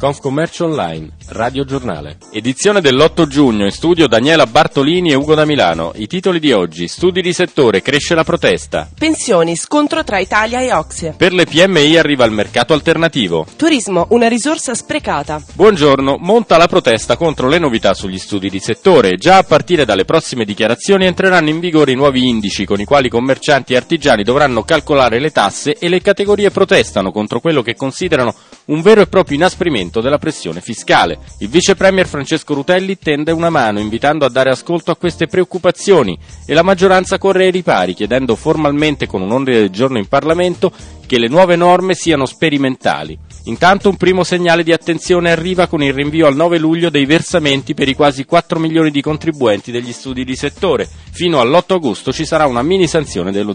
Confcommercio Online, Radio Giornale. Edizione dell'8 giugno, in studio Daniela Bartolini e Ugo da Milano. I titoli di oggi: studi di settore, cresce la protesta. Pensioni, scontro tra Italia e OCSE. Per le PMI arriva il mercato alternativo. Turismo, una risorsa sprecata. Buongiorno, monta la protesta contro le novità sugli studi di settore. Già a partire dalle prossime dichiarazioni entreranno in vigore i nuovi indici con i quali commercianti e artigiani dovranno calcolare le tasse, e le categorie protestano contro quello che considerano un vero e proprio inasprimento della pressione fiscale. Il vice premier Francesco Rutelli tende una mano, invitando a dare ascolto a queste preoccupazioni, e la maggioranza corre ai ripari, chiedendo formalmente con un ordine del giorno in Parlamento che le nuove norme siano sperimentali. Intanto un primo segnale di attenzione arriva con il rinvio al 9 luglio dei versamenti per i quasi 4 milioni di contribuenti degli studi di settore. Fino all'8 agosto ci sarà una mini sanzione dello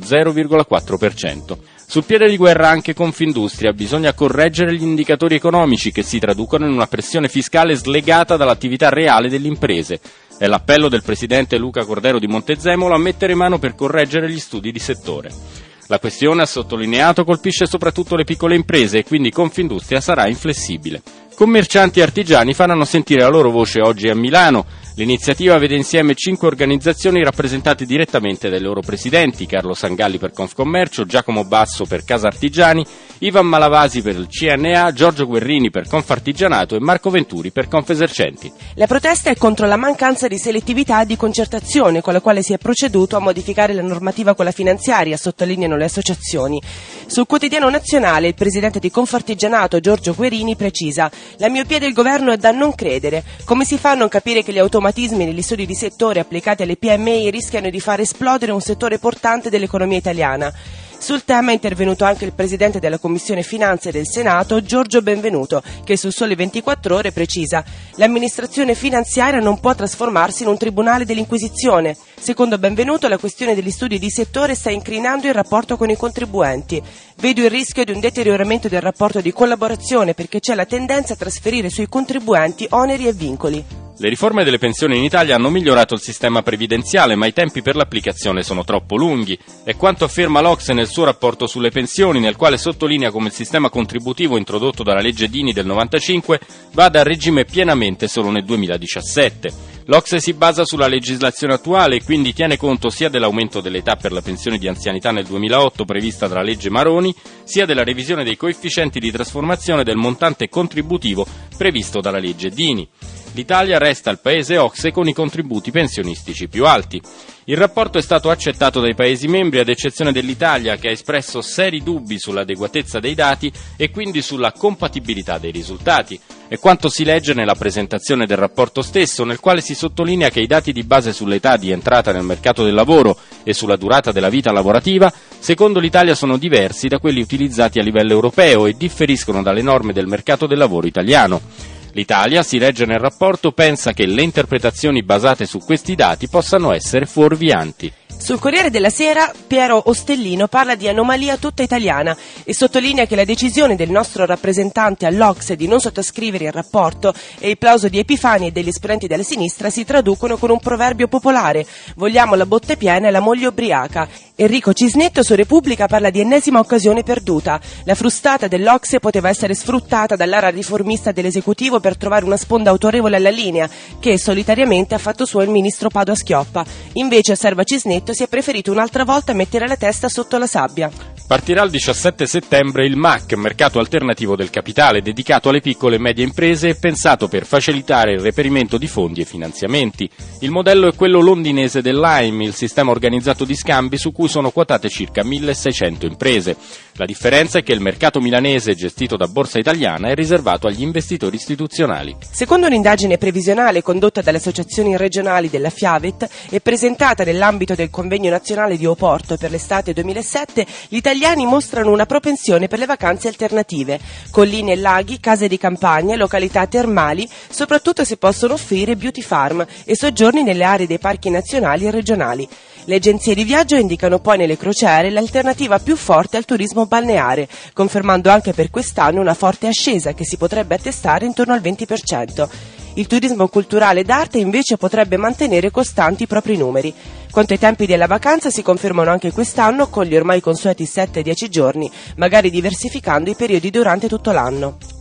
0,4%. Sul piede di guerra anche Confindustria, bisogna correggere gli indicatori economici che si traducono in una pressione fiscale slegata dall'attività reale delle imprese. È l'appello del presidente Luca Cordero di Montezemolo a mettere mano per correggere gli studi di settore. La questione, ha sottolineato, colpisce soprattutto le piccole imprese e quindi Confindustria sarà inflessibile. Commercianti e artigiani faranno sentire la loro voce oggi a Milano. L'iniziativa vede insieme 5 organizzazioni rappresentate direttamente dai loro presidenti: Carlo Sangalli per Confcommercio, Giacomo Basso per Casa Artigiani, Ivan Malavasi per il CNA, Giorgio Guerrini per Confartigianato e Marco Venturi per Confesercenti. La protesta è contro la mancanza di selettività e di concertazione con la quale si è proceduto a modificare la normativa con la finanziaria, sottolineano le associazioni. Sul quotidiano nazionale il presidente di Confartigianato, Giorgio Guerrini, precisa: la miopia del governo è da non credere. Come si fa a non capire che gli automatismi negli studi di settore applicati alle PMI rischiano di far esplodere un settore portante dell'economia italiana? Sul tema è intervenuto anche il presidente della Commissione Finanze del Senato, Giorgio Benvenuto, che su Sole 24 Ore precisa: l'amministrazione finanziaria non può trasformarsi in un tribunale dell'Inquisizione. Secondo Benvenuto, la questione degli studi di settore sta incrinando il rapporto con i contribuenti. Vedo il rischio di un deterioramento del rapporto di collaborazione, perché c'è la tendenza a trasferire sui contribuenti oneri e vincoli. Le riforme delle pensioni in Italia hanno migliorato il sistema previdenziale, ma i tempi per l'applicazione sono troppo lunghi. È quanto afferma l'OCSE nel suo rapporto sulle pensioni, nel quale sottolinea come il sistema contributivo introdotto dalla legge Dini del 95 vada a regime pienamente solo nel 2017. L'OCSE si basa sulla legislazione attuale e quindi tiene conto sia dell'aumento dell'età per la pensione di anzianità nel 2008 prevista dalla legge Maroni, sia della revisione dei coefficienti di trasformazione del montante contributivo previsto dalla legge Dini. L'Italia resta il paese OCSE con i contributi pensionistici più alti. Il rapporto è stato accettato dai Paesi membri, ad eccezione dell'Italia, che ha espresso seri dubbi sull'adeguatezza dei dati e quindi sulla compatibilità dei risultati. È quanto si legge nella presentazione del rapporto stesso, nel quale si sottolinea che i dati di base sull'età di entrata nel mercato del lavoro e sulla durata della vita lavorativa, secondo l'Italia, sono diversi da quelli utilizzati a livello europeo e differiscono dalle norme del mercato del lavoro italiano. L'Italia, si legge nel rapporto, pensa che le interpretazioni basate su questi dati possano essere fuorvianti. Sul Corriere della Sera Piero Ostellino parla di anomalia tutta italiana e sottolinea che la decisione del nostro rappresentante all'OCSE di non sottoscrivere il rapporto e il plauso di Epifani e degli esponenti della sinistra si traducono con un proverbio popolare: vogliamo la botte piena e la moglie ubriaca. Enrico Cisnetto su Repubblica parla di ennesima occasione perduta. La frustata dell'OCSE poteva essere sfruttata dall'ara riformista dell'esecutivo per trovare una sponda autorevole alla linea, che solitariamente ha fatto suo il ministro Padoa-Schioppa. Invece, osserva Cisnetto, si è preferito un'altra volta mettere la testa sotto la sabbia. Partirà il 17 settembre il MAC, mercato alternativo del capitale, dedicato alle piccole e medie imprese e pensato per facilitare il reperimento di fondi e finanziamenti. Il modello è quello londinese dell'AIM, il sistema organizzato di scambi su cui sono quotate circa 1600 imprese. La differenza è che il mercato milanese, gestito da Borsa Italiana, è riservato agli investitori istituzionali. Secondo un'indagine previsionale condotta dalle associazioni regionali della Fiavet e presentata nell'ambito del convegno nazionale di Oporto per l'estate 2007, gli italiani mostrano una propensione per le vacanze alternative: colline e laghi, case di campagna, località termali, soprattutto se possono offrire beauty farm e soggiorni nelle aree dei parchi nazionali e regionali. Le agenzie di viaggio indicano poi nelle crociere l'alternativa più forte al turismo balneare, confermando anche per quest'anno una forte ascesa che si potrebbe attestare intorno al 20%. Il turismo culturale d'arte invece potrebbe mantenere costanti i propri numeri. Quanto ai tempi della vacanza, si confermano anche quest'anno con gli ormai consueti 7-10 giorni, magari diversificando i periodi durante tutto l'anno.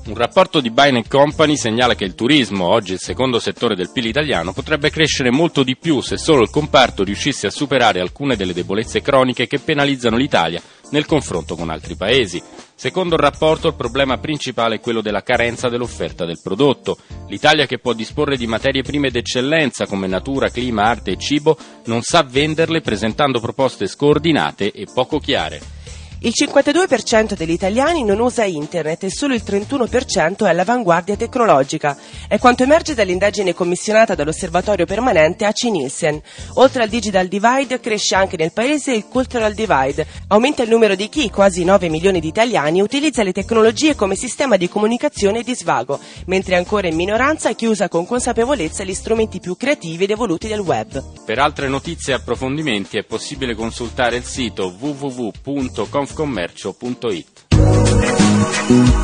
Un rapporto di Bain & Company segnala che il turismo, oggi il secondo settore del PIL italiano, potrebbe crescere molto di più se solo il comparto riuscisse a superare alcune delle debolezze croniche che penalizzano l'Italia nel confronto con altri paesi. Secondo il rapporto, il problema principale è quello della carenza dell'offerta del prodotto. L'Italia, che può disporre di materie prime d'eccellenza come natura, clima, arte e cibo, non sa venderle presentando proposte scordinate e poco chiare. Il 52% degli italiani non usa internet e solo il 31% è all'avanguardia tecnologica. È quanto emerge dall'indagine commissionata dall'osservatorio permanente ACI Nielsen. Oltre al digital divide cresce anche nel paese il cultural divide. Aumenta il numero di chi, quasi 9 milioni di italiani, utilizza le tecnologie come sistema di comunicazione e di svago, mentre è ancora in minoranza chi usa con consapevolezza gli strumenti più creativi ed evoluti del web. Per altre notizie e approfondimenti è possibile consultare il sito www.confcommercio.it.